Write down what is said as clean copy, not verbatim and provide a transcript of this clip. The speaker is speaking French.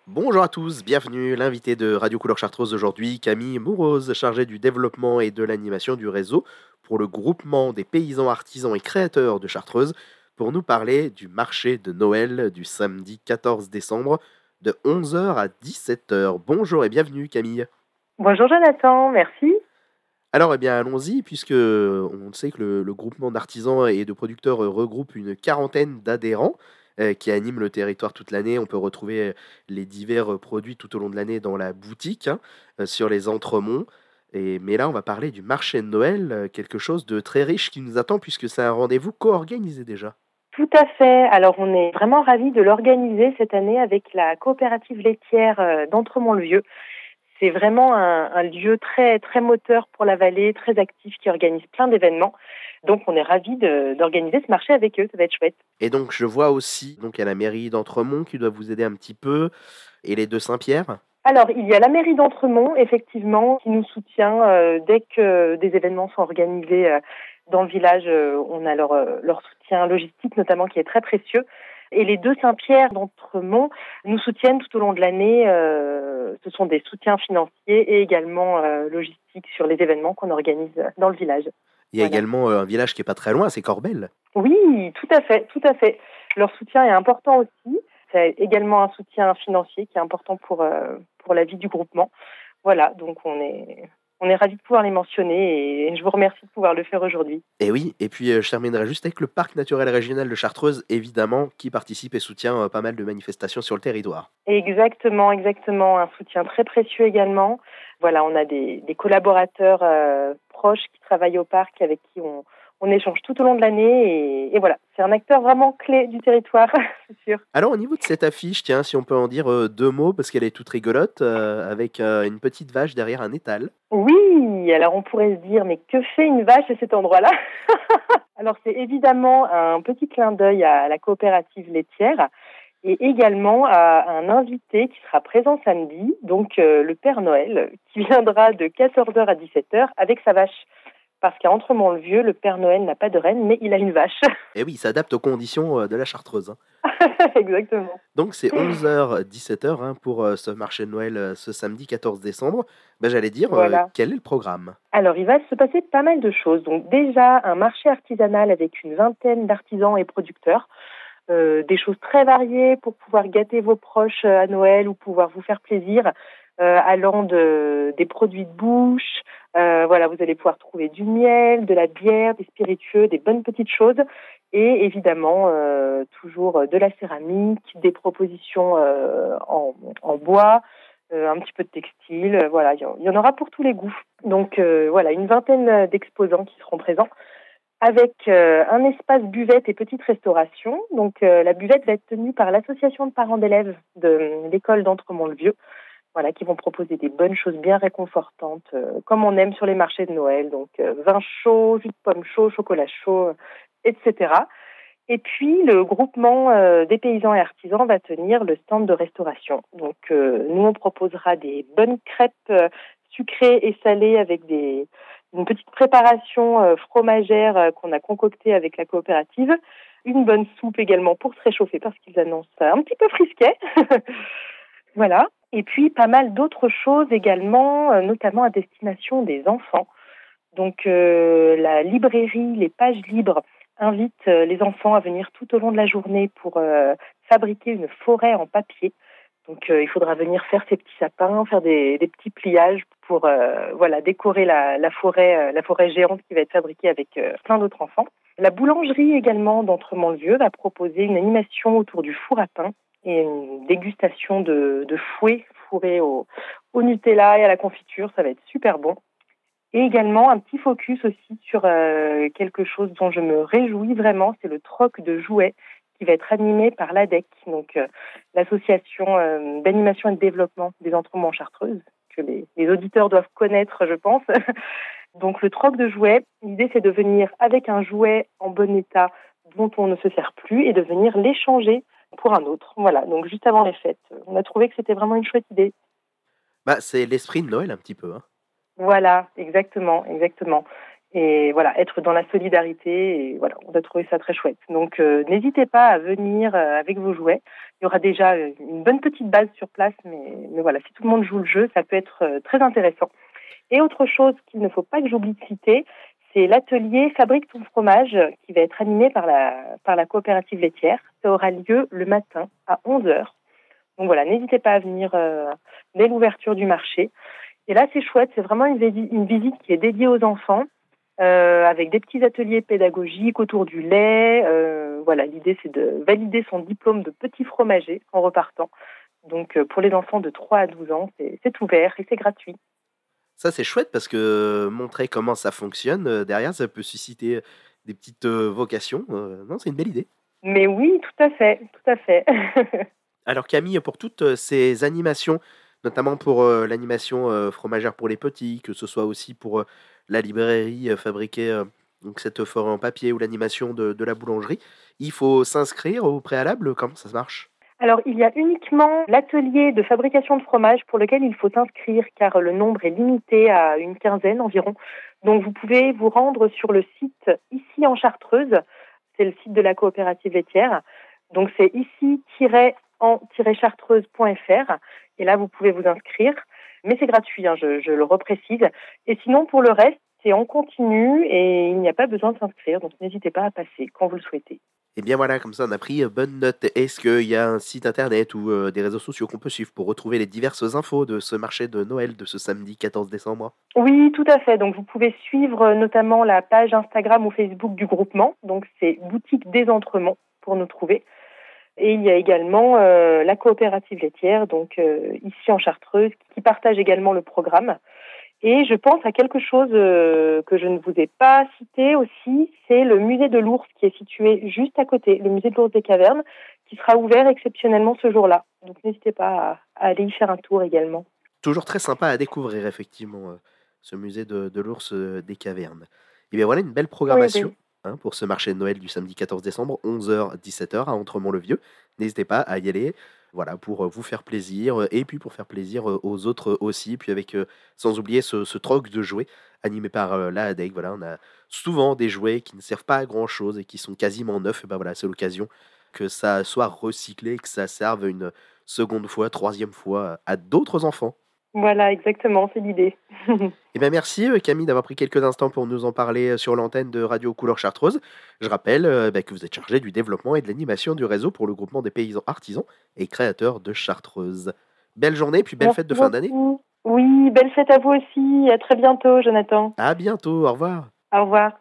Bonjour à tous, bienvenue. L'invité de Radio Couleur Chartreuse aujourd'hui, Camille Mouroz, chargée du développement et de l'animation du réseau pour le groupement des paysans, artisans et créateurs de Chartreuse, pour nous parler du marché de Noël du samedi 14 décembre de 11 heures à 17 heures. Bonjour et bienvenue Camille. Bonjour Jonathan, merci. Alors, eh bien, allons-y, puisque on sait que le groupement d'artisans et de producteurs regroupe une quarantaine d'adhérents qui animent le territoire toute l'année. On peut retrouver les divers produits tout au long de l'année dans la boutique, hein, sur les entremonts. Mais là, on va parler du marché de Noël, quelque chose de très riche qui nous attend, puisque c'est un rendez-vous co-organisé déjà. Tout à fait. Alors on est vraiment ravis de l'organiser cette année avec la coopérative laitière d'Entremont-le-Vieux. C'est vraiment un lieu très très moteur pour la vallée, très actif qui organise plein d'événements. Donc on est ravis d'organiser ce marché avec eux, ça va être chouette. Et donc, je vois aussi, donc, il y a la mairie d'Entremont qui doit vous aider un petit peu, et les deux Saint-Pierre. Alors, il y a la mairie d'Entremont, effectivement, qui nous soutient dès que des événements sont organisés dans le village. On a leur soutien logistique, notamment, qui est très précieux. Et les deux Saint-Pierre d'Entremont nous soutiennent tout au long de l'année. Ce sont des soutiens financiers et également logistiques sur les événements qu'on organise dans le village. Il y a Voilà. également un village qui est pas très loin, c'est Corbel. Oui, tout à fait, tout à fait. Leur soutien est important aussi. C'est également un soutien financier qui est important pour la vie du groupement. Voilà, donc on est ravis de pouvoir les mentionner et je vous remercie de pouvoir le faire aujourd'hui. Et oui, et puis je terminerai juste avec le parc naturel régional de Chartreuse, évidemment, qui participe et soutient pas mal de manifestations sur le territoire. Exactement, exactement. Un soutien très précieux également. Voilà, on a des collaborateurs proches qui travaillent au parc avec qui on échange tout au long de l'année et voilà, c'est un acteur vraiment clé du territoire, c'est sûr. Alors au niveau de cette affiche, tiens, si on peut en dire deux mots, parce qu'elle est toute rigolote, avec une petite vache derrière un étal. Oui, alors on pourrait se dire, mais que fait une vache à cet endroit-là? Alors c'est évidemment un petit clin d'œil à la coopérative laitière et également à un invité qui sera présent samedi, donc le Père Noël, qui viendra de 14 heures à 17 heures avec sa vache. Parce qu'à Entremont-le-Vieux, le Père Noël n'a pas de reine, mais il a une vache. Et oui, il s'adapte aux conditions de la Chartreuse, hein. Exactement. Donc c'est 11 h 17 h, hein, pour ce marché de Noël ce samedi 14 décembre. Ben, j'allais dire, Voilà. quel est le programme? Alors, il va se passer pas mal de choses. Donc déjà, un marché artisanal avec une vingtaine d'artisans et producteurs. Des choses très variées pour pouvoir gâter vos proches à Noël ou pouvoir vous faire plaisir, allant des produits de bouche. Voilà, vous allez pouvoir trouver du miel, de la bière, des spiritueux, des bonnes petites choses. Et évidemment, toujours de la céramique, des propositions en bois, un petit peu de textile. Voilà, il y en aura pour tous les goûts. Donc voilà, une vingtaine d'exposants qui seront présents avec un espace buvette et petite restauration. Donc la buvette va être tenue par l'association de parents d'élèves de l'école d'Entremont-le-Vieux, voilà, qui vont proposer des bonnes choses bien réconfortantes, comme on aime sur les marchés de Noël. Donc vin chaud, jus de pomme chaud, chocolat chaud, etc. Et puis le groupement des paysans et artisans va tenir le stand de restauration. Donc nous on proposera des bonnes crêpes sucrées et salées avec une petite préparation fromagère qu'on a concoctée avec la coopérative, une bonne soupe également pour se réchauffer parce qu'ils annoncent un petit peu frisquet. Voilà. Et puis pas mal d'autres choses également, notamment à destination des enfants. Donc la librairie Les Pages Libres invite les enfants à venir tout au long de la journée pour fabriquer une forêt en papier. Donc il faudra venir faire ces petits sapins, faire des petits pliages pour voilà, décorer la forêt géante qui va être fabriquée avec plein d'autres enfants. La boulangerie également d'Entremont-le-Vieux va proposer une animation autour du four à pain et une dégustation de fouet fourré au Nutella et à la confiture. Ça va être super bon. Et également un petit focus aussi sur quelque chose dont je me réjouis vraiment, c'est le troc de jouets qui va être animé par l'ADEC, donc l'association d'animation et de développement des Entremonts en Chartreuse, que les auditeurs doivent connaître, je pense. Donc le troc de jouets, l'idée c'est de venir avec un jouet en bon état dont on ne se sert plus et de venir l'échanger pour un autre. Voilà, donc juste avant les fêtes. On a trouvé que c'était vraiment une chouette idée. Bah, c'est l'esprit de Noël un petit peu, hein. Voilà, exactement, exactement. Et voilà, être dans la solidarité, et voilà, on a trouvé ça très chouette. Donc n'hésitez pas à venir avec vos jouets. Il y aura déjà une bonne petite base sur place, mais voilà, si tout le monde joue le jeu, ça peut être très intéressant. Et autre chose qu'il ne faut pas que j'oublie de citer, c'est l'atelier Fabrique ton fromage qui va être animé par la coopérative laitière. Ça aura lieu le matin à 11h. Donc voilà, n'hésitez pas à venir dès l'ouverture du marché. Et là, c'est chouette, c'est vraiment une visite qui est dédiée aux enfants, avec des petits ateliers pédagogiques autour du lait. Voilà, l'idée, c'est de valider son diplôme de petit fromager en repartant. Donc, pour les enfants de 3 à 12 ans, c'est ouvert et c'est gratuit. Ça, c'est chouette parce que montrer comment ça fonctionne, derrière, ça peut susciter des petites vocations. Non, c'est une belle idée. Mais oui, tout à fait, tout à fait. Alors Camille, pour toutes ces animations, notamment pour l'animation fromagère pour les petits, que ce soit aussi pour la librairie fabriquée donc cette forêt en papier ou l'animation de la boulangerie, il faut s'inscrire au préalable. Comment ça se marche? Alors, il y a uniquement l'atelier de fabrication de fromage pour lequel il faut s'inscrire car le nombre est limité à une quinzaine environ. Donc, vous pouvez vous rendre sur le site Ici en Chartreuse, c'est le site de la coopérative laitière. Donc, c'est ici-en-chartreuse.fr et là, vous pouvez vous inscrire. Mais c'est gratuit, hein, je le reprécise. Et sinon, pour le reste, c'est en continu et il n'y a pas besoin de s'inscrire. Donc, n'hésitez pas à passer quand vous le souhaitez. Et bien voilà, comme ça on a pris bonne note. Est-ce qu'il y a un site internet ou des réseaux sociaux qu'on peut suivre pour retrouver les diverses infos de ce marché de Noël de ce samedi 14 décembre? Oui, tout à fait. Donc, vous pouvez suivre notamment la page Instagram ou Facebook du groupement. Donc, c'est Boutique des Entremonts pour nous trouver. Et il y a également la coopérative laitière, donc ici en Chartreuse, qui partage également le programme. Et je pense à quelque chose que je ne vous ai pas cité aussi, c'est le musée de l'ours qui est situé juste à côté, le musée de l'ours des cavernes, qui sera ouvert exceptionnellement ce jour-là. Donc n'hésitez pas à aller y faire un tour également. Toujours très sympa à découvrir effectivement ce musée de l'ours des cavernes. Et bien voilà une belle Oui, programmation oui. hein, pour ce marché de Noël du samedi 14 décembre, 11h-17h à Entremont-le-Vieux. N'hésitez pas à y aller. Voilà, pour vous faire plaisir et puis pour faire plaisir aux autres aussi. Puis avec, sans oublier ce troc de jouets animé par la ADEC. Voilà, on a souvent des jouets qui ne servent pas à grand chose et qui sont quasiment neufs. Et ben voilà, c'est l'occasion que ça soit recyclé, que ça serve une seconde fois, troisième fois à d'autres enfants. Voilà, exactement, c'est l'idée. Eh bien, merci Camille d'avoir pris quelques instants pour nous en parler sur l'antenne de Radio Couleur Chartreuse. Je rappelle que vous êtes chargé du développement et de l'animation du réseau pour le groupement des paysans artisans et créateurs de Chartreuse. Belle journée, puis belle Merci fête de fin d'année. beaucoup. Oui, belle fête à vous aussi. À très bientôt, Jonathan. À bientôt, au revoir. Au revoir.